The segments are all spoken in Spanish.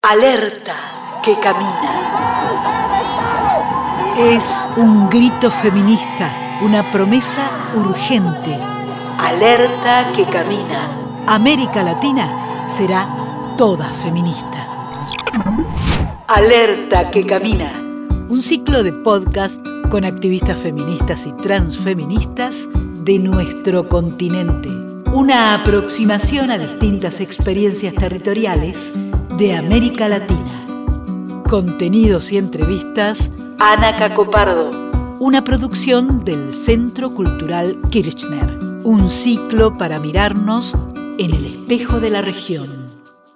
Alerta que camina. Es un grito feminista, una promesa urgente. Alerta que camina. América Latina será toda feminista. Alerta que camina. Un ciclo de podcast con activistas feministas y transfeministas de nuestro continente. Una aproximación a distintas experiencias territoriales de América Latina. Contenidos y entrevistas, Ana Cacopardo. Una producción del Centro Cultural Kirchner. Un ciclo para mirarnos en el espejo de la región.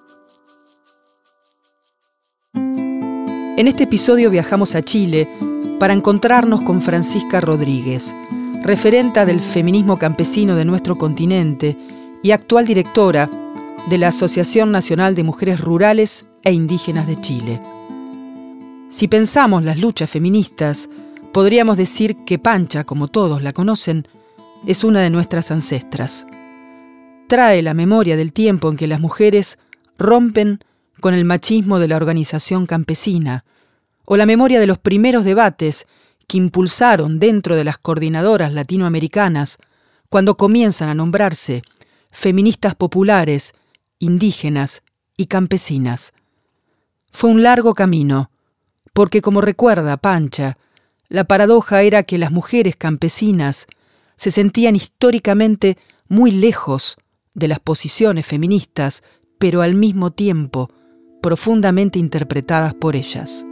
En este episodio viajamos a Chile para encontrarnos con Francisca Rodríguez, referenta del feminismo campesino de nuestro continente y actual directora de la Asociación Nacional de Mujeres Rurales e Indígenas de Chile. Si pensamos las luchas feministas, podríamos decir que Pancha, como todos la conocen, es una de nuestras ancestras. Trae la memoria del tiempo en que las mujeres rompen con el machismo de la organización campesina, o la memoria de los primeros debates que impulsaron dentro de las coordinadoras latinoamericanas cuando comienzan a nombrarse feministas populares, indígenas y campesinas. Fue un largo camino, porque como recuerda Pancha, la paradoja era que las mujeres campesinas se sentían históricamente muy lejos de las posiciones feministas, pero al mismo tiempo profundamente interpretadas por ellas.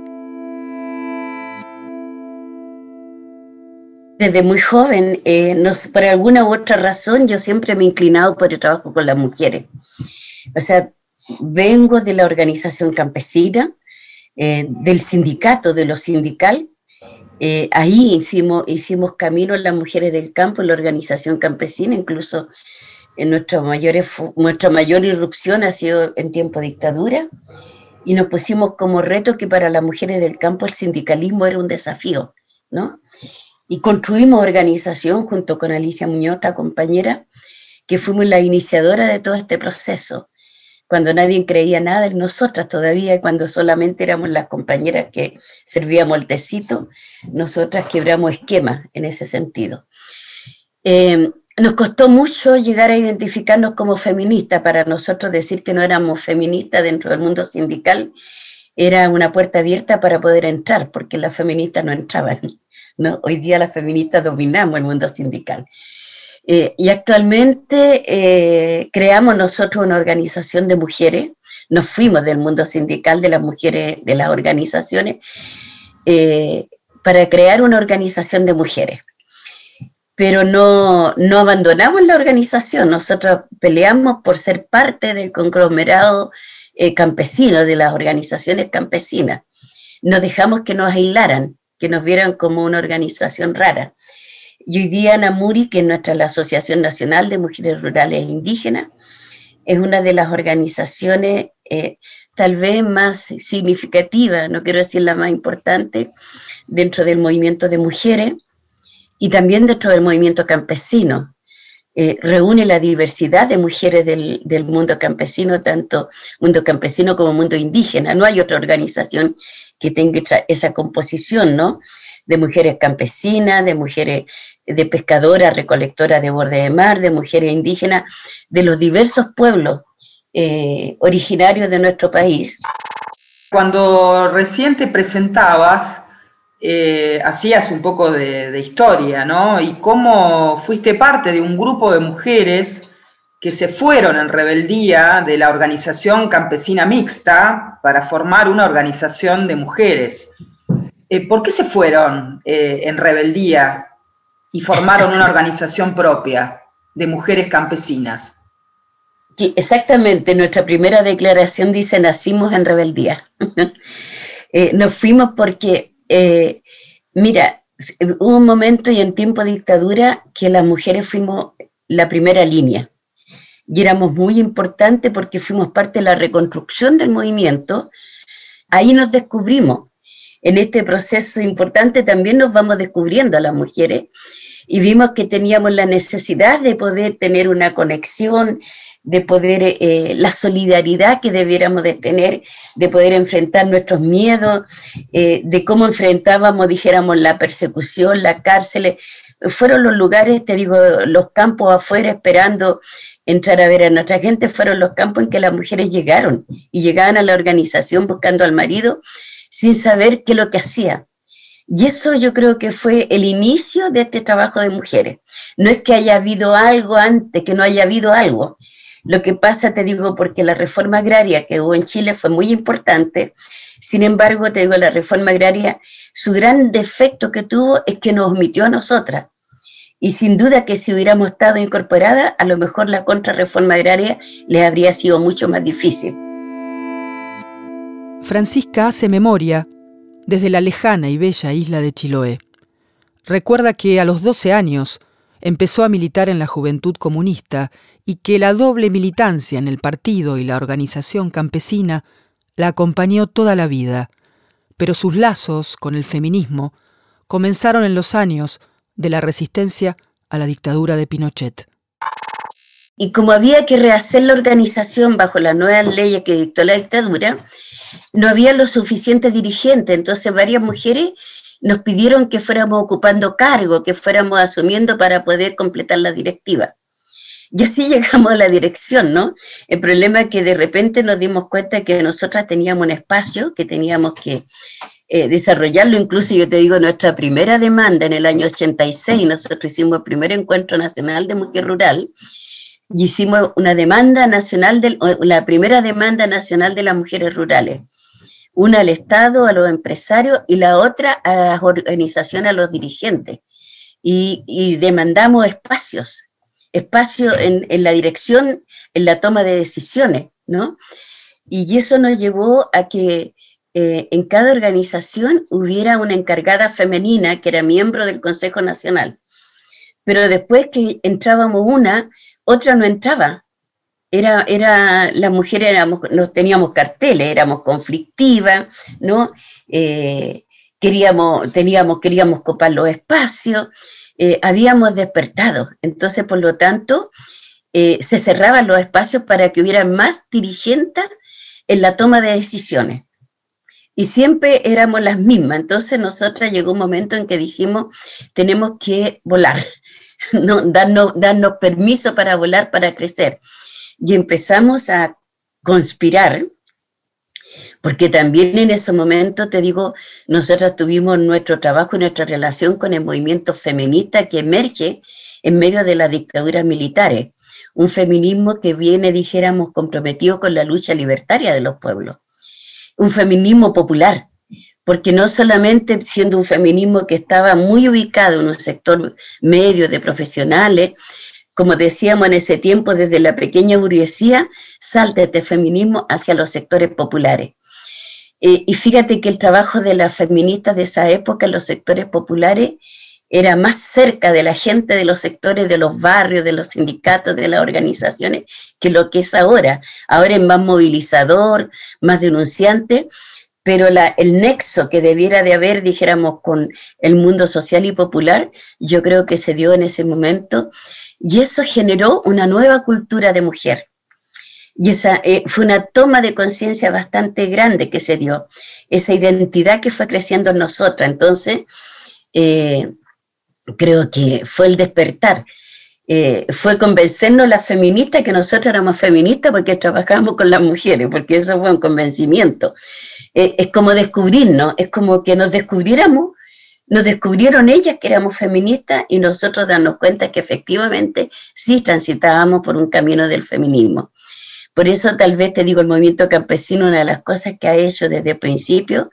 Desde muy joven, por alguna u otra razón, yo siempre me he inclinado por el trabajo con las mujeres. O sea, vengo de la organización campesina, del sindicato, de lo sindical. Ahí hicimos camino en las mujeres del campo, en la organización campesina, incluso en nuestra mayor irrupción ha sido en tiempo de dictadura, y nos pusimos como reto que para las mujeres del campo el sindicalismo era un desafío, ¿no? Y construimos organización junto con Alicia Muñoz, compañera, que fuimos la iniciadora de todo este proceso, cuando nadie creía nada en nosotras todavía, cuando solamente éramos las compañeras que servíamos el tecito, nosotras quebramos esquemas en ese sentido. Nos costó mucho llegar a identificarnos como feministas. Para nosotros decir que no éramos feministas dentro del mundo sindical era una puerta abierta para poder entrar, porque las feministas no entraban, ¿no? Hoy día las feministas dominamos el mundo sindical. Y actualmente creamos nosotros una organización de mujeres, nos fuimos del mundo sindical de las mujeres, de las organizaciones, para crear una organización de mujeres. Pero no abandonamos la organización, nosotros peleamos por ser parte del conglomerado campesino, de las organizaciones campesinas. No dejamos que nos aislaran, que nos vieran como una organización rara. Y hoy día NAMURI, que es la Asociación Nacional de Mujeres Rurales e Indígenas, es una de las organizaciones tal vez más significativas, no quiero decir la más importante, dentro del movimiento de mujeres y también dentro del movimiento campesino. Reúne la diversidad de mujeres del mundo campesino, tanto mundo campesino como mundo indígena. No hay otra organización que tenga esa composición, ¿no? De mujeres campesinas, de mujeres de pescadoras, recolectoras de borde de mar, de mujeres indígenas, de los diversos pueblos originarios de nuestro país. Cuando recién te presentabas, hacías un poco de historia, ¿no? Y cómo fuiste parte de un grupo de mujeres que se fueron en rebeldía de la organización campesina mixta para formar una organización de mujeres. ¿Por qué se fueron en rebeldía y formaron una organización propia de mujeres campesinas? Exactamente, nuestra primera declaración dice: nacimos en rebeldía. Nos fuimos porque, mira, hubo un momento y en tiempo de dictadura que las mujeres fuimos la primera línea. Y éramos muy importantes porque fuimos parte de la reconstrucción del movimiento. Ahí nos descubrimos. En este proceso importante también nos vamos descubriendo a las mujeres y vimos que teníamos la necesidad de poder tener una conexión de poder, la solidaridad que debiéramos de tener, de poder enfrentar nuestros miedos, de cómo enfrentábamos, dijéramos, la persecución, las cárceles. Fueron los lugares, te digo, los campos afuera esperando entrar a ver a nuestra gente, fueron los campos en que las mujeres llegaron y llegaban a la organización buscando al marido sin saber qué es lo que hacía. Y eso yo creo que fue el inicio de este trabajo de mujeres. No es que haya habido algo antes, que no haya habido algo. Lo que pasa, te digo, porque la reforma agraria que hubo en Chile fue muy importante. Sin embargo, te digo, la reforma agraria, su gran defecto que tuvo es que nos omitió a nosotras. Y sin duda que si hubiéramos estado incorporadas, a lo mejor la contrarreforma agraria les habría sido mucho más difícil. Francisca hace memoria desde la lejana y bella isla de Chiloé. Recuerda que a los 12 años empezó a militar en la Juventud Comunista y que la doble militancia en el partido y la organización campesina la acompañó toda la vida, pero sus lazos con el feminismo comenzaron en los años de la resistencia a la dictadura de Pinochet. Y como había que rehacer la organización bajo las nuevas leyes que dictó la dictadura, no había los suficientes dirigentes, entonces varias mujeres nos pidieron que fuéramos ocupando cargo, que fuéramos asumiendo para poder completar la directiva. Y así llegamos a la dirección, ¿no? El problema es que de repente nos dimos cuenta que nosotras teníamos un espacio que teníamos que desarrollarlo. Incluso yo te digo, nuestra primera demanda en el año 86, nosotros hicimos el primer encuentro nacional de mujer rural, y hicimos una demanda nacional, la primera demanda nacional de las mujeres rurales. Una al Estado, a los empresarios, y la otra a las organizaciones, a los dirigentes. Y demandamos espacios en la dirección, en la toma de decisiones, ¿no? Y eso nos llevó a que en cada organización hubiera una encargada femenina que era miembro del Consejo Nacional. Pero después que entrábamos otra no entraba. Las mujeres no teníamos carteles, éramos conflictivas, ¿no? Queríamos copar los espacios, habíamos despertado. Entonces, por lo tanto, se cerraban los espacios para que hubiera más dirigentes en la toma de decisiones. Y siempre éramos las mismas. Entonces, nosotras llegó un momento en que dijimos, tenemos que volar, ¿no? darnos permiso para volar, para crecer. Y empezamos a conspirar, porque también en ese momento, te digo, nosotros tuvimos nuestro trabajo y nuestra relación con el movimiento feminista que emerge en medio de las dictaduras militares. Un feminismo que viene, dijéramos, comprometido con la lucha libertaria de los pueblos. Un feminismo popular, porque no solamente siendo un feminismo que estaba muy ubicado en un sector medio de profesionales, como decíamos en ese tiempo, desde la pequeña burguesía, salta este feminismo hacia los sectores populares. Y fíjate que el trabajo de las feministas de esa época en los sectores populares era más cerca de la gente, de los sectores, de los barrios, de los sindicatos, de las organizaciones, que lo que es ahora. Ahora es más movilizador, más denunciante, pero el nexo que debiera de haber, dijéramos, con el mundo social y popular, yo creo que se dio en ese momento, y eso generó una nueva cultura de mujer. Y esa fue una toma de conciencia bastante grande que se dio, esa identidad que fue creciendo en nosotras. Entonces, creo que fue el despertar, fue convencernos las feministas que nosotros éramos feministas porque trabajábamos con las mujeres, porque eso fue un convencimiento. Es como descubrirnos, es como que nos descubriéramos, nos descubrieron ellas que éramos feministas y nosotros darnos cuenta que efectivamente sí transitábamos por un camino del feminismo. Por eso tal vez te digo, el movimiento campesino, una de las cosas que ha hecho desde el principio,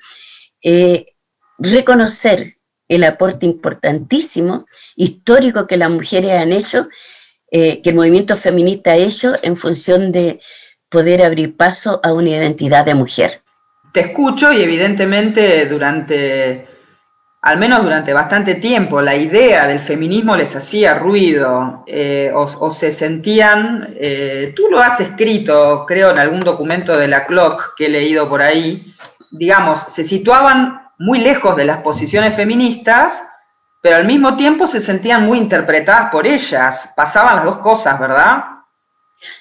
reconocer el aporte importantísimo, histórico que las mujeres han hecho, que el movimiento feminista ha hecho en función de poder abrir paso a una identidad de mujer. Te escucho y evidentemente al menos durante bastante tiempo, la idea del feminismo les hacía ruido, o se sentían, tú lo has escrito, creo, en algún documento de la CLOC que he leído por ahí, digamos, se situaban muy lejos de las posiciones feministas, pero al mismo tiempo se sentían muy interpretadas por ellas. Pasaban las dos cosas, ¿verdad?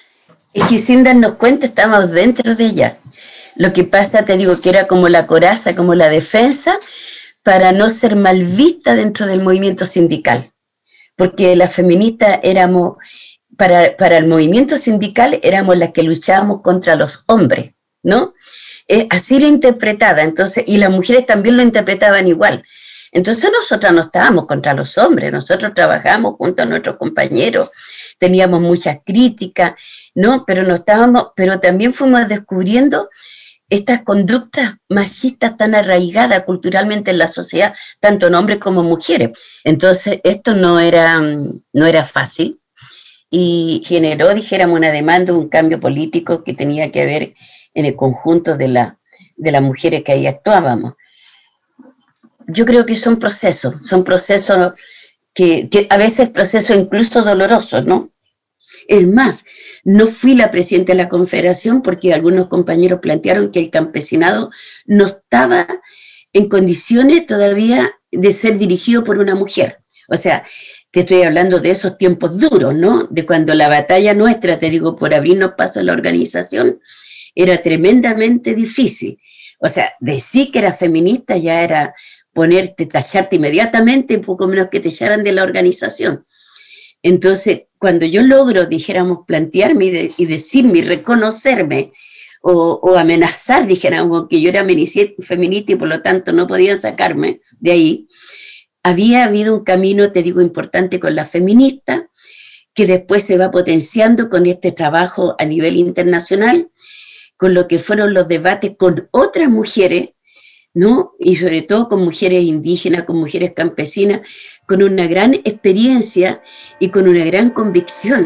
Es que sin darnos cuenta estábamos dentro de ella. Lo que pasa, te digo, que era como la coraza, como la defensa, para no ser mal vista dentro del movimiento sindical. Porque las feministas éramos, para el movimiento sindical, éramos las que luchábamos contra los hombres, ¿no? Así era interpretada, entonces, y las mujeres también lo interpretaban igual. Entonces nosotras no estábamos contra los hombres, nosotros trabajábamos junto a nuestros compañeros, teníamos muchas críticas, ¿no? Pero también fuimos descubriendo estas conductas machistas tan arraigadas culturalmente en la sociedad, tanto en hombres como mujeres. Entonces esto no era fácil y generó, dijéramos, una demanda, un cambio político que tenía que ver en el conjunto de las mujeres que ahí actuábamos. Yo creo que son procesos que a veces procesos incluso dolorosos, ¿no? Es más, no fui la presidenta de la Confederación porque algunos compañeros plantearon que el campesinado no estaba en condiciones todavía de ser dirigido por una mujer. O sea, te estoy hablando de esos tiempos duros, ¿no? De cuando la batalla nuestra, te digo, por abrirnos paso a la organización, era tremendamente difícil. O sea, decir que era feminista ya era tacharte inmediatamente, un poco menos que te echaran de la organización. Entonces, cuando yo logro, dijéramos, plantearme y decirme y reconocerme o amenazar, dijéramos, que yo era feminista y por lo tanto no podían sacarme de ahí, había habido un camino, te digo, importante con la feminista, que después se va potenciando con este trabajo a nivel internacional, con lo que fueron los debates con otras mujeres, ¿no? Y sobre todo con mujeres indígenas, con mujeres campesinas, con una gran experiencia y con una gran convicción.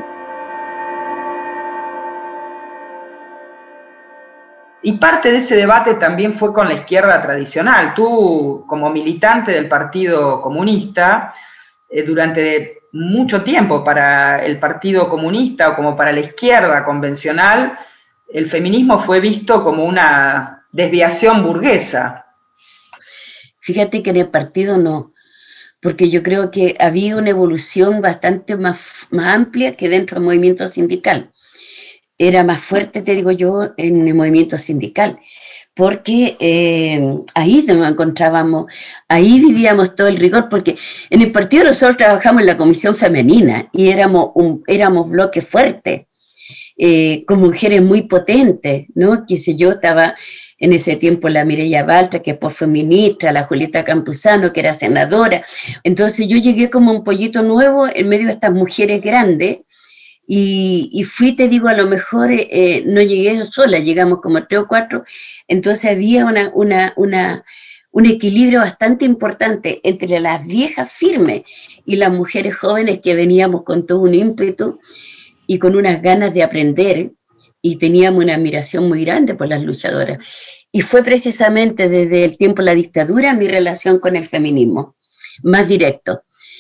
Y parte de ese debate también fue con la izquierda tradicional. Tú, como militante del Partido Comunista, durante mucho tiempo para el Partido Comunista o como para la izquierda convencional, el feminismo fue visto como una desviación burguesa. Fíjate que en el partido no, porque yo creo que había una evolución bastante más amplia que dentro del movimiento sindical. Era más fuerte, te digo yo, en el movimiento sindical, porque ahí nos encontrábamos, ahí vivíamos todo el rigor, porque en el partido nosotros trabajamos en la comisión femenina y éramos bloque fuerte, con mujeres muy potentes, ¿no? Qué sé yo, estaba en ese tiempo la Mireya Baltra, que después fue ministra, la Julieta Campuzano, que era senadora. Entonces yo llegué como un pollito nuevo en medio de estas mujeres grandes y fui, te digo, a lo mejor no llegué sola, llegamos como 3 o 4, entonces había un equilibrio bastante importante entre las viejas firmes y las mujeres jóvenes que veníamos con todo un ímpetu y con unas ganas de aprender, y teníamos una admiración muy grande por las luchadoras. Y fue precisamente desde el tiempo de la dictadura mi relación con el feminismo, más directo,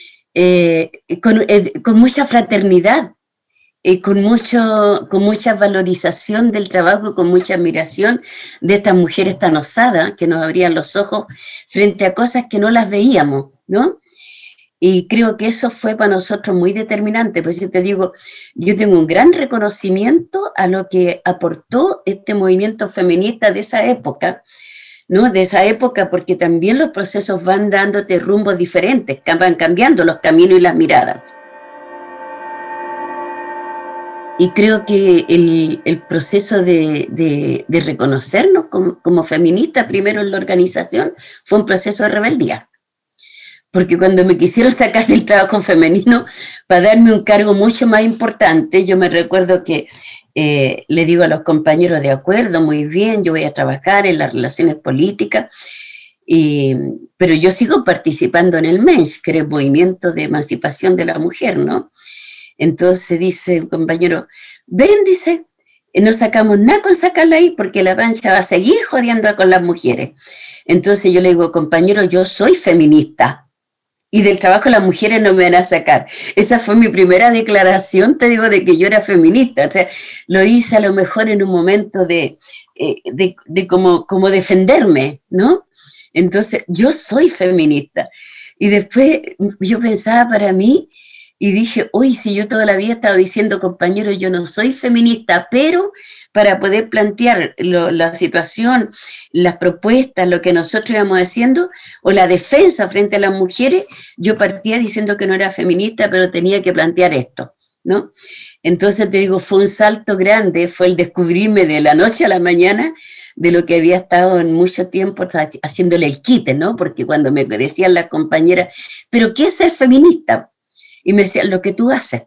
con mucha fraternidad, con mucha valorización del trabajo, con mucha admiración de estas mujeres tan osadas que nos abrían los ojos frente a cosas que no las veíamos, ¿no? Y creo que eso fue para nosotros muy determinante. Pues yo te digo, yo tengo un gran reconocimiento a lo que aportó este movimiento feminista de esa época, ¿no? De esa época, porque también los procesos van dándote rumbos diferentes, van cambiando los caminos y las miradas. Y creo que el proceso de reconocernos como feministas, primero en la organización, fue un proceso de rebeldía. Porque cuando me quisieron sacar del trabajo femenino para darme un cargo mucho más importante, yo me recuerdo que le digo a los compañeros, de acuerdo, muy bien, yo voy a trabajar en las relaciones políticas, pero yo sigo participando en el MENS, que es el Movimiento de Emancipación de la Mujer, ¿no? Entonces dice un compañero, ven, dice, no sacamos nada con sacarla ahí porque la pancha va a seguir jodiendo con las mujeres. Entonces yo le digo, compañero, yo soy feminista. Y del trabajo de las mujeres no me van a sacar. Esa fue mi primera declaración, te digo, de que yo era feminista. O sea, lo hice a lo mejor en un momento de como defenderme, ¿no? Entonces, yo soy feminista. Y después yo pensaba para mí, Y dije, uy, si yo toda la vida he estado diciendo, compañeros, yo no soy feminista, pero para poder plantear la situación, las propuestas, lo que nosotros íbamos haciendo, o la defensa frente a las mujeres, yo partía diciendo que no era feminista, pero tenía que plantear esto, ¿no? Entonces te digo, fue un salto grande, fue el descubrirme de la noche a la mañana de lo que había estado en mucho tiempo haciéndole el quite, ¿no? Porque cuando me decían las compañeras, ¿pero qué es ser feminista? Y me decían, lo que tú haces,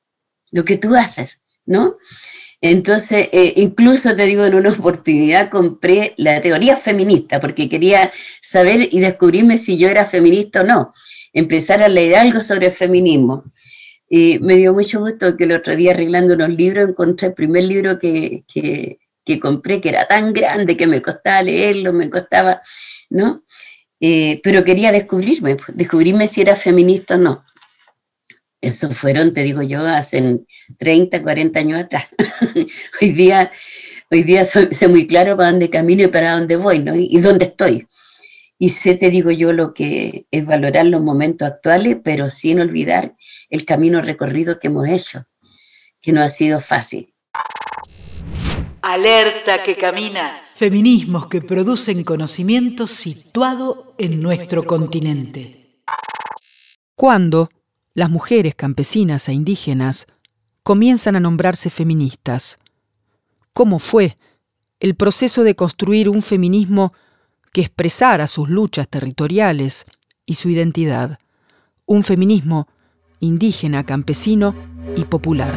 ¿no? Entonces, incluso te digo, en una oportunidad compré la teoría feminista, porque quería saber y descubrirme si yo era feminista o no, empezar a leer algo sobre el feminismo. Y me dio mucho gusto que el otro día, arreglando unos libros, encontré el primer libro que compré, que era tan grande que me costaba leerlo, ¿no? Pero quería descubrirme si era feminista o no. Eso fueron, te digo yo, hace 30, 40 años atrás. Hoy día sé muy claro para dónde camino y para dónde voy, ¿no? Y dónde estoy. Y sé, te digo yo, lo que es valorar los momentos actuales, pero sin olvidar el camino recorrido que hemos hecho, que no ha sido fácil. Alerta que camina. Feminismos que producen conocimiento situado en nuestro continente. ¿Cuándo las mujeres campesinas e indígenas comienzan a nombrarse feministas? ¿Cómo fue el proceso de construir un feminismo que expresara sus luchas territoriales y su identidad? Un feminismo indígena, campesino y popular.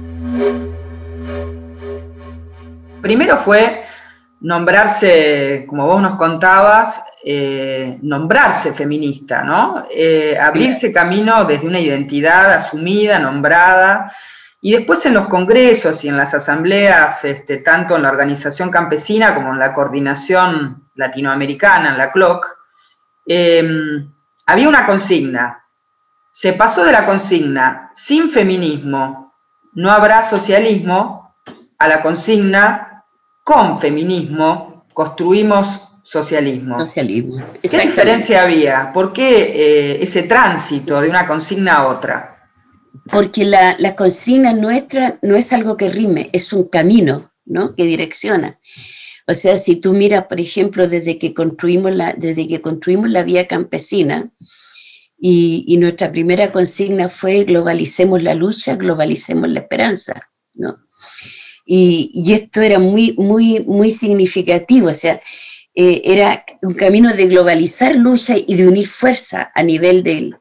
Primero fue nombrarse, como vos nos contabas, nombrarse feminista, ¿no? Abrirse camino desde una identidad asumida, nombrada, y después en los congresos y en las asambleas, tanto en la organización campesina como en la coordinación latinoamericana, en la CLOC, había una consigna. Se pasó de la consigna sin feminismo no habrá socialismo a la consigna con feminismo construimos socialismo. ¿Qué diferencia había? ¿Por qué ese tránsito de una consigna a otra? Porque la consigna nuestra no es algo que rime, es un camino, ¿no? Que direcciona. O sea, si tú miras, por ejemplo, desde que construimos la vía campesina, y nuestra primera consigna fue globalicemos la lucha, globalicemos la esperanza, ¿no? Y esto era muy, muy, muy significativo, o sea, era un camino de globalizar lucha y de unir fuerza a nivel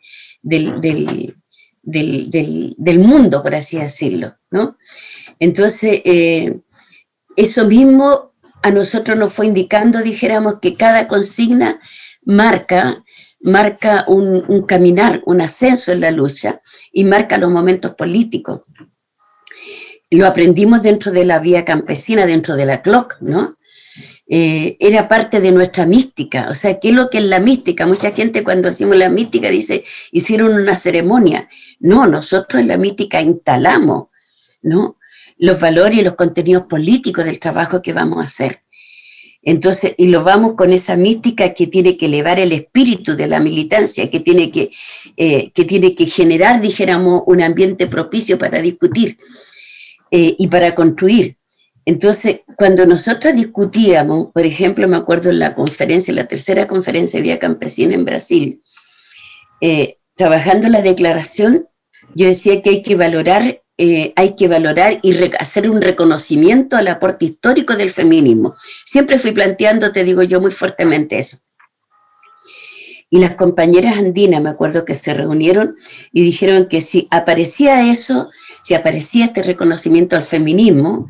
del mundo, por así decirlo, ¿no? Entonces, eso mismo a nosotros nos fue indicando, dijéramos, que cada consigna marca un caminar, un ascenso en la lucha y marca los momentos políticos. Lo aprendimos dentro de la vía campesina, dentro de la CLOC, ¿no? Era parte de nuestra mística. O sea, ¿qué es lo que es la mística? Mucha gente cuando decimos la mística dice, hicieron una ceremonia. No, nosotros en la mística instalamos, ¿no? Los valores y los contenidos políticos del trabajo que vamos a hacer. Entonces, y lo vamos con esa mística que tiene que elevar el espíritu de la militancia, que tiene que generar, dijéramos, un ambiente propicio para discutir y para construir. Entonces, cuando nosotros discutíamos, por ejemplo, me acuerdo en la tercera conferencia de Vía Campesina en Brasil, trabajando la declaración, yo decía que hay que valorar y hacer un reconocimiento al aporte histórico del feminismo. Siempre fui planteando, te digo yo, muy fuertemente eso. Y las compañeras andinas, me acuerdo que se reunieron y dijeron que si aparecía este reconocimiento al feminismo,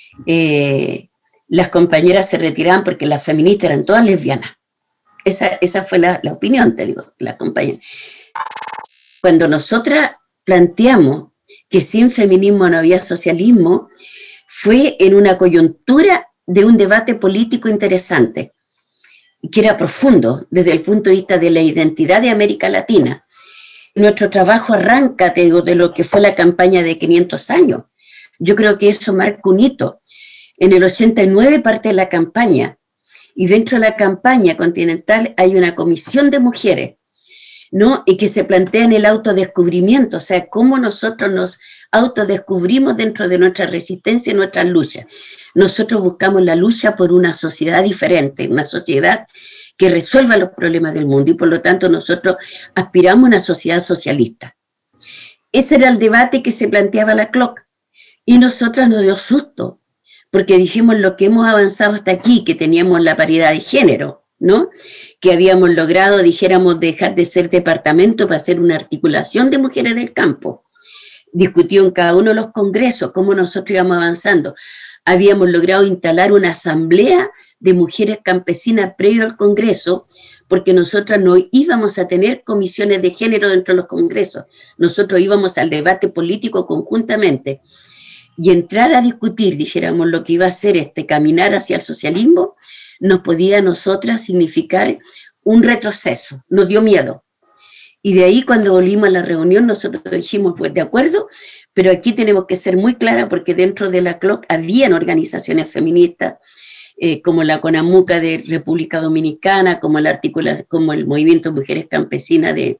las compañeras se retiraban porque las feministas eran todas lesbianas. Esa fue la opinión, te digo, las compañeras. Cuando nosotras planteamos que sin feminismo no había socialismo, fue en una coyuntura de un debate político interesante, que era profundo desde el punto de vista de la identidad de América Latina. Nuestro trabajo arranca, te digo, de lo que fue la campaña de 500 años. Yo creo que eso marca un hito. En el 89 parte la campaña, y dentro de la campaña continental hay una comisión de mujeres, ¿no? Y que se plantea en el autodescubrimiento, o sea, cómo nosotros nos autodescubrimos dentro de nuestra resistencia y nuestras luchas. Nosotros buscamos la lucha por una sociedad diferente, una sociedad que resuelva los problemas del mundo, y por lo tanto nosotros aspiramos a una sociedad socialista. Ese era el debate que se planteaba la CLOC, y nosotras nos dio susto, porque dijimos lo que hemos avanzado hasta aquí, que teníamos la paridad de género, ¿no? Que habíamos logrado, dijéramos, dejar de ser departamento para hacer una articulación de mujeres del campo. Discutió en cada uno de los congresos cómo nosotros íbamos avanzando. Habíamos logrado instalar una asamblea de mujeres campesinas previo al congreso, porque nosotras no íbamos a tener comisiones de género dentro de los congresos. Nosotros íbamos al debate político conjuntamente. Y entrar a discutir, dijéramos, lo que iba a ser caminar hacia el socialismo, nos podía a nosotras significar un retroceso, nos dio miedo. Y de ahí cuando volvimos a la reunión nosotros dijimos, pues de acuerdo, pero aquí tenemos que ser muy claras porque dentro de la CLOC habían organizaciones feministas, como la CONAMUCA de República Dominicana, como el Movimiento Mujeres Campesinas de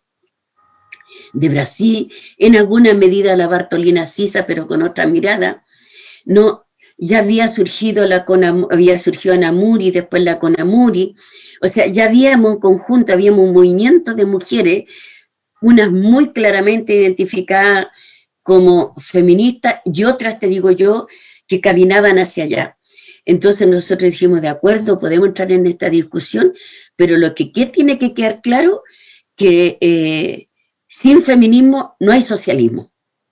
Brasil, en alguna medida la Bartolina Sisa, pero con otra mirada, ¿no? Ya había surgido Anamuri, después la CONAMURI, o sea, ya habíamos un conjunto, habíamos un movimiento de mujeres, unas muy claramente identificadas como feministas y otras, te digo yo, que caminaban hacia allá. Entonces nosotros dijimos, de acuerdo, podemos entrar en esta discusión, pero lo que tiene que quedar claro, que sin feminismo no hay socialismo.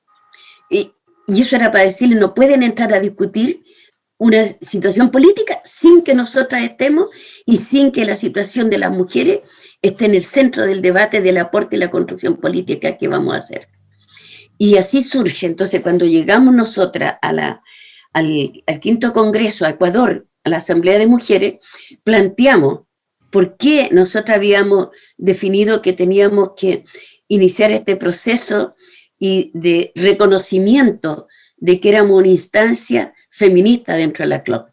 Y eso era para decirle, no pueden entrar a discutir una situación política sin que nosotras estemos y sin que la situación de las mujeres esté en el centro del debate, del aporte y la construcción política que vamos a hacer. Y así surge, entonces, cuando llegamos nosotras al quinto congreso, a Ecuador, a la Asamblea de Mujeres, planteamos por qué nosotras habíamos definido que teníamos que iniciar este proceso y de reconocimiento de que éramos una instancia feminista dentro de la CLOC.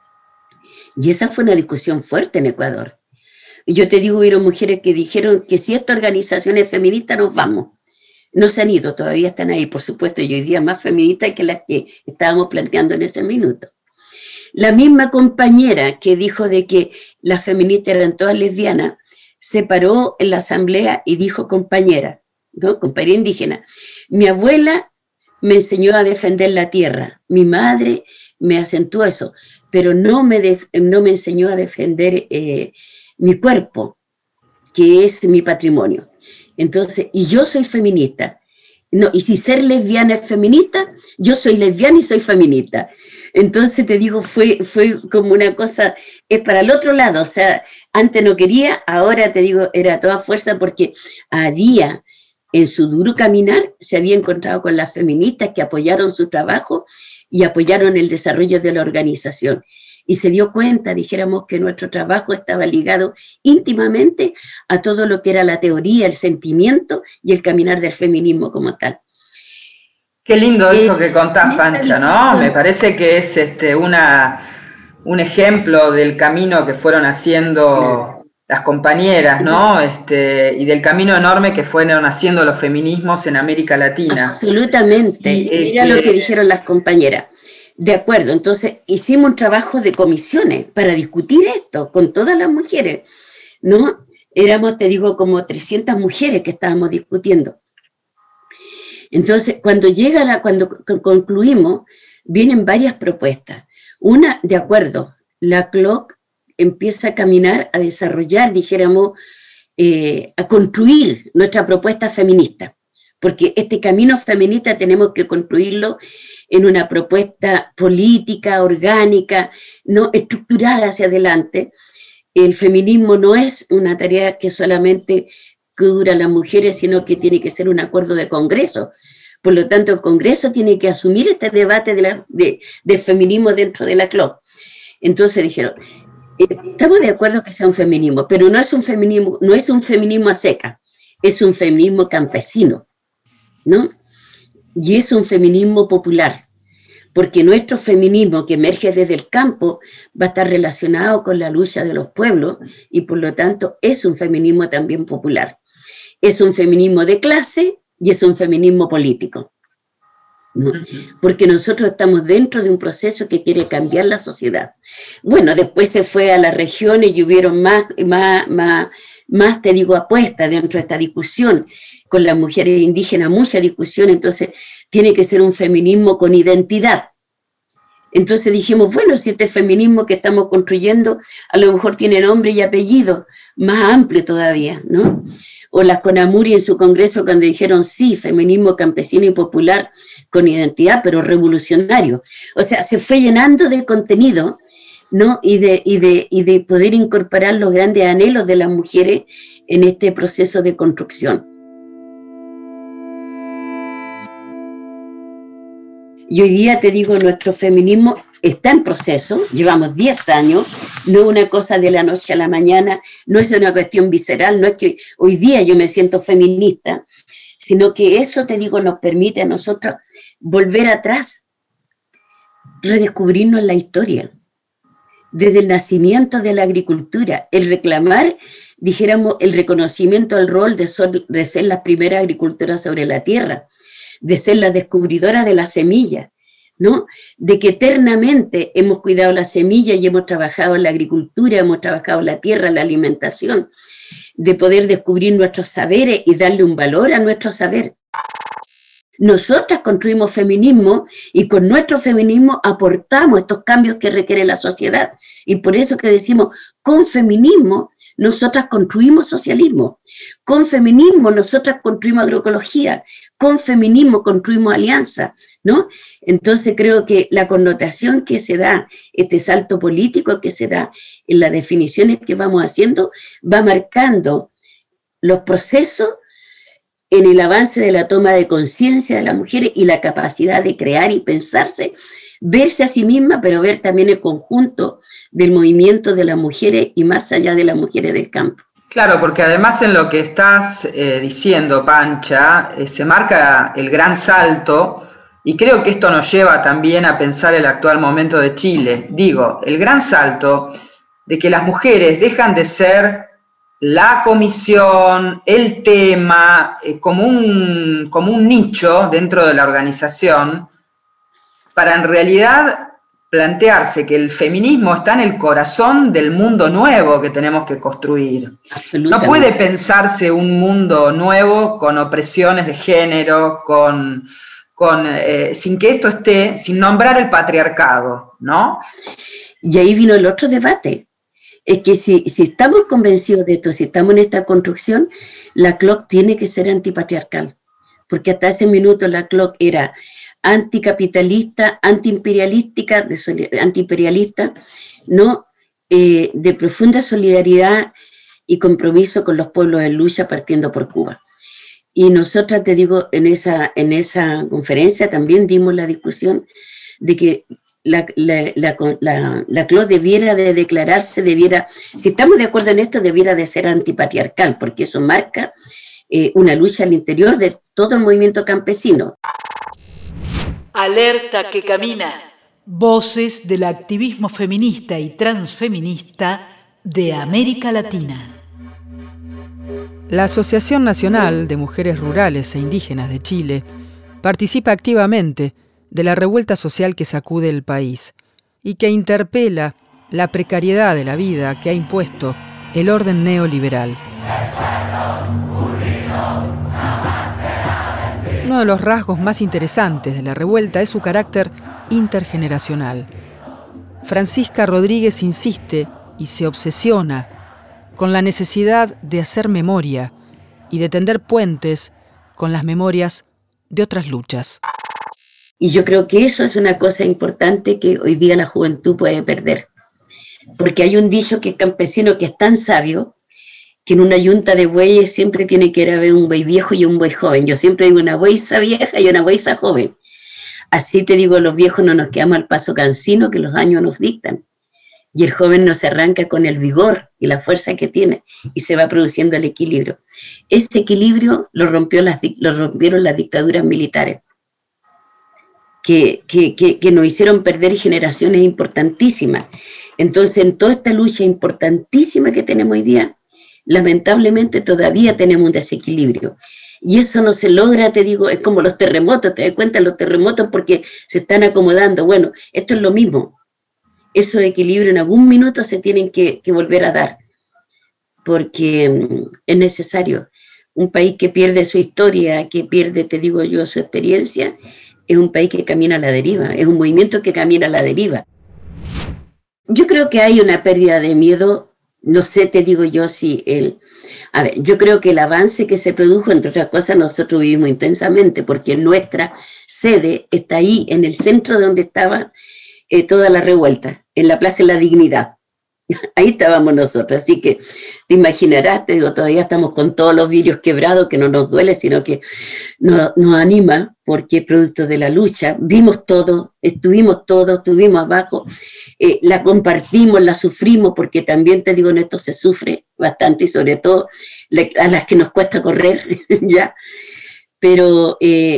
Y esa fue una discusión fuerte en Ecuador. Yo te digo, hubieron mujeres que dijeron que si estas organizaciones feministas nos vamos. No se han ido, todavía están ahí, por supuesto, y hoy día más feministas que las que estábamos planteando en ese minuto. La misma compañera que dijo de que las feministas eran todas lesbianas, se paró en la asamblea y dijo, compañera, ¿no? Compañera indígena, mi abuela me enseñó a defender la tierra, mi madre me acentuó eso, pero no me enseñó a defender mi cuerpo, que es mi patrimonio. Entonces, y yo soy feminista, no, y si ser lesbiana es feminista, yo soy lesbiana y soy feminista. Entonces te digo, fue como una cosa, es para el otro lado, o sea, antes no quería, ahora te digo, era a toda fuerza porque había, en su duro caminar, se había encontrado con las feministas que apoyaron su trabajo y apoyaron el desarrollo de la organización. Y se dio cuenta, dijéramos, que nuestro trabajo estaba ligado íntimamente a todo lo que era la teoría, el sentimiento y el caminar del feminismo como tal. Qué lindo eso que contás, Pancha, ¿no? Me parece que es un ejemplo del camino que fueron haciendo las compañeras, ¿no? Y del camino enorme que fueron haciendo los feminismos en América Latina. Absolutamente. Mira lo que dijeron las compañeras. De acuerdo, entonces hicimos un trabajo de comisiones para discutir esto con todas las mujeres, ¿no? Éramos, te digo, como 300 mujeres que estábamos discutiendo. Entonces, cuando concluimos, vienen varias propuestas. Una, de acuerdo, la CLOC empieza a caminar, a desarrollar, dijéramos, a construir nuestra propuesta feminista, porque este camino feminista tenemos que construirlo en una propuesta política, orgánica, no estructural hacia adelante. El feminismo no es una tarea que solamente dura a las mujeres, sino que tiene que ser un acuerdo de Congreso. Por lo tanto, el Congreso tiene que asumir este debate del feminismo dentro de la CLOC. Entonces dijeron, estamos de acuerdo que sea un feminismo, pero no es un feminismo a seca, es un feminismo campesino, ¿no? Y es un feminismo popular, porque nuestro feminismo que emerge desde el campo va a estar relacionado con la lucha de los pueblos y por lo tanto es un feminismo también popular. Es un feminismo de clase y es un feminismo político, ¿no? Porque nosotros estamos dentro de un proceso que quiere cambiar la sociedad. Bueno, después se fue a las regiones y hubieron más, te digo, apuestas dentro de esta discusión. Con las mujeres indígenas, mucha discusión, entonces tiene que ser un feminismo con identidad. Entonces dijimos, bueno, si este feminismo que estamos construyendo a lo mejor tiene nombre y apellido, más amplio todavía, ¿no? O las Conamuri en su congreso cuando dijeron, sí, feminismo campesino y popular con identidad, pero revolucionario. O sea, se fue llenando de contenido, ¿no? Y de poder incorporar los grandes anhelos de las mujeres en este proceso de construcción. Y hoy día, te digo, nuestro feminismo está en proceso, llevamos 10 años, no es una cosa de la noche a la mañana, no es una cuestión visceral, no es que hoy día yo me siento feminista, sino que eso, te digo, nos permite a nosotros volver atrás, redescubrirnos la historia, desde el nacimiento de la agricultura, el reclamar, dijéramos, el reconocimiento al rol de ser las primeras agricultoras sobre la tierra, de ser la descubridora de la semilla, ¿no? De que eternamente hemos cuidado la semilla y hemos trabajado en la agricultura, hemos trabajado la tierra, la alimentación, de poder descubrir nuestros saberes y darle un valor a nuestro saber. Nosotras construimos feminismo y con nuestro feminismo aportamos estos cambios que requiere la sociedad. Y por eso que decimos, con feminismo nosotras construimos socialismo, con feminismo nosotras construimos agroecología, con feminismo construimos alianza, ¿no? Entonces creo que la connotación que se da, este salto político que se da en las definiciones que vamos haciendo, va marcando los procesos en el avance de la toma de conciencia de las mujeres y la capacidad de crear y pensarse, verse a sí misma, pero ver también el conjunto del movimiento de las mujeres y más allá de las mujeres del campo. Claro, porque además en lo que estás diciendo, Pancha, se marca el gran salto, y creo que esto nos lleva también a pensar el actual momento de Chile. Digo, el gran salto de que las mujeres dejan de ser la comisión, el tema, como un nicho dentro de la organización, para en realidad plantearse que el feminismo está en el corazón del mundo nuevo que tenemos que construir. No puede pensarse un mundo nuevo con opresiones de género, sin que esto esté, sin nombrar el patriarcado, ¿no? Y ahí vino el otro debate. Es que si estamos convencidos de esto, si estamos en esta construcción, la CLOC tiene que ser antipatriarcal. Porque hasta ese minuto la CLOC era anticapitalista, antiimperialista, ¿no? De profunda solidaridad y compromiso con los pueblos en lucha, partiendo por Cuba. Y nosotras, te digo, en esa conferencia también dimos la discusión de que la CLOC debiera de declararse, si estamos de acuerdo en esto, debiera de ser antipatriarcal, porque eso marca una lucha al interior de todo el movimiento campesino. Alerta que camina. Voces del activismo feminista y transfeminista de América Latina. La Asociación Nacional de Mujeres Rurales e Indígenas de Chile participa activamente de la revuelta social que sacude el país y que interpela la precariedad de la vida que ha impuesto el orden neoliberal. Uno de los rasgos más interesantes de la revuelta es su carácter intergeneracional. Francisca Rodríguez insiste y se obsesiona con la necesidad de hacer memoria y de tender puentes con las memorias de otras luchas. Y yo creo que eso es una cosa importante que hoy día la juventud puede perder. Porque hay un dicho que es campesino que es tan sabio que en una yunta de bueyes siempre tiene que haber un buey viejo y un buey joven. Yo siempre digo una bueyza vieja y una bueyza joven. Así te digo, los viejos no nos quedamos al paso cansino que los años nos dictan. Y el joven nos arranca con el vigor y la fuerza que tiene y se va produciendo el equilibrio. Ese equilibrio lo rompieron las dictaduras militares que nos hicieron perder generaciones importantísimas. Entonces, en toda esta lucha importantísima que tenemos hoy día, lamentablemente todavía tenemos un desequilibrio. Y eso no se logra, te digo, es como los terremotos, te das cuenta, los terremotos porque se están acomodando. Bueno, esto es lo mismo. Esos equilibrios en algún minuto se tienen que volver a dar, porque es necesario. Un país que pierde su historia, que pierde, te digo yo, su experiencia, es un país que camina a la deriva, es un movimiento que camina a la deriva. Yo creo que hay una pérdida de miedo, no sé, te digo yo, si yo creo que el avance que se produjo, entre otras cosas, nosotros vivimos intensamente, porque nuestra sede está ahí, en el centro de donde estaba toda la revuelta, en la Plaza de la Dignidad. Ahí estábamos nosotros, así que te imaginarás, te digo, todavía estamos con todos los vidrios quebrados, que no nos duele, sino que nos anima, porque es producto de la lucha. Vimos todo, estuvimos abajo, la compartimos, la sufrimos, porque también te digo, en esto se sufre bastante, y sobre todo a las que nos cuesta correr, ¿ya? Pero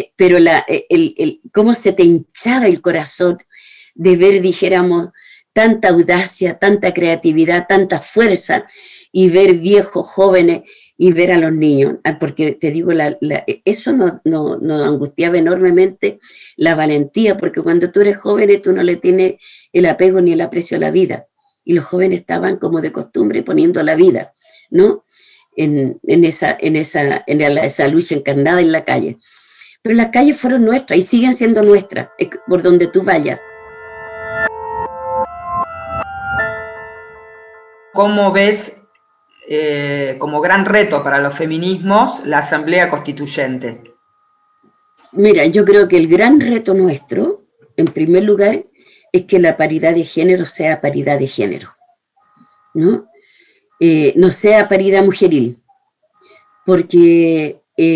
cómo se te hinchaba el corazón de ver, dijéramos, tanta audacia, tanta creatividad, tanta fuerza, y ver viejos, jóvenes, y ver a los niños, porque te digo, eso nos angustiaba enormemente, la valentía, porque cuando tú eres joven tú no le tienes el apego ni el aprecio a la vida, y los jóvenes estaban como de costumbre poniendo la vida, ¿no? En esa lucha encarnada en la calle. Pero las calles fueron nuestras y siguen siendo nuestras, por donde tú vayas. ¿Cómo ves como gran reto para los feminismos la Asamblea Constituyente? Mira, yo creo que el gran reto nuestro, en primer lugar, es que la paridad de género sea paridad de género, ¿no? No sea paridad mujeril, porque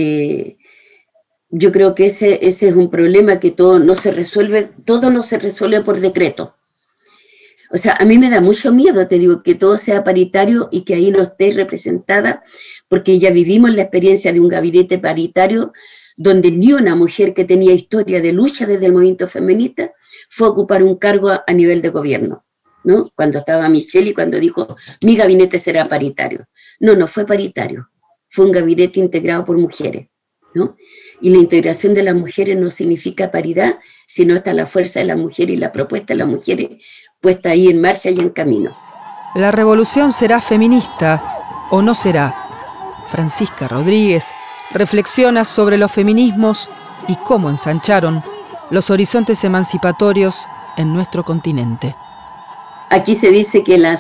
yo creo que ese es un problema, que todo no se resuelve por decreto. O sea, a mí me da mucho miedo, te digo, que todo sea paritario y que ahí no esté representada, porque ya vivimos la experiencia de un gabinete paritario donde ni una mujer que tenía historia de lucha desde el movimiento feminista fue a ocupar un cargo a nivel de gobierno, ¿no? Cuando estaba Michelle y cuando dijo, mi gabinete será paritario. No fue paritario, fue un gabinete integrado por mujeres, ¿no? Y la integración de las mujeres no significa paridad, sino está la fuerza de las mujeres y la propuesta de las mujeres puesta ahí en marcha y en camino. ¿La revolución será feminista o no será? Francisca Rodríguez reflexiona sobre los feminismos y cómo ensancharon los horizontes emancipatorios en nuestro continente. Aquí se dice que la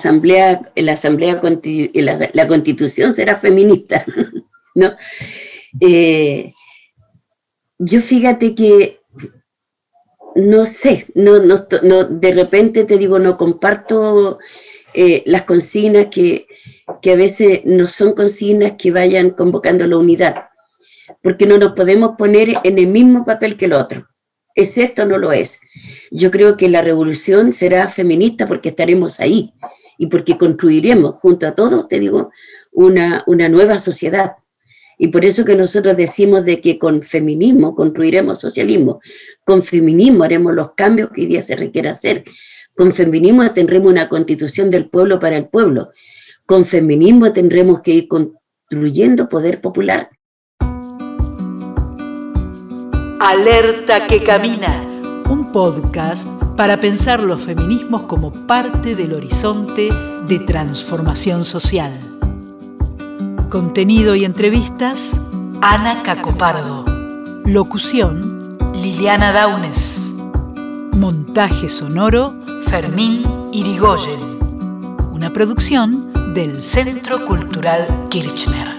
Constitución será feminista, ¿no? Yo fíjate que no sé, no, de repente te digo, no comparto las consignas que a veces no son consignas que vayan convocando la unidad, porque no nos podemos poner en el mismo papel que el otro. ¿Es esto o no lo es? Yo creo que la revolución será feminista porque estaremos ahí y porque construiremos junto a todos, te digo, una nueva sociedad. Y por eso que nosotros decimos de que con feminismo construiremos socialismo, con feminismo haremos los cambios que hoy día se requiere hacer, con feminismo tendremos una constitución del pueblo para el pueblo, con feminismo tendremos que ir construyendo poder popular. Alerta que camina. Un podcast para pensar los feminismos como parte del horizonte de transformación social. Contenido y entrevistas, Ana Cacopardo. locución, Liliana Daunes. montaje sonoro, Fermín Irigoyen. una producción del Centro Cultural Kirchner.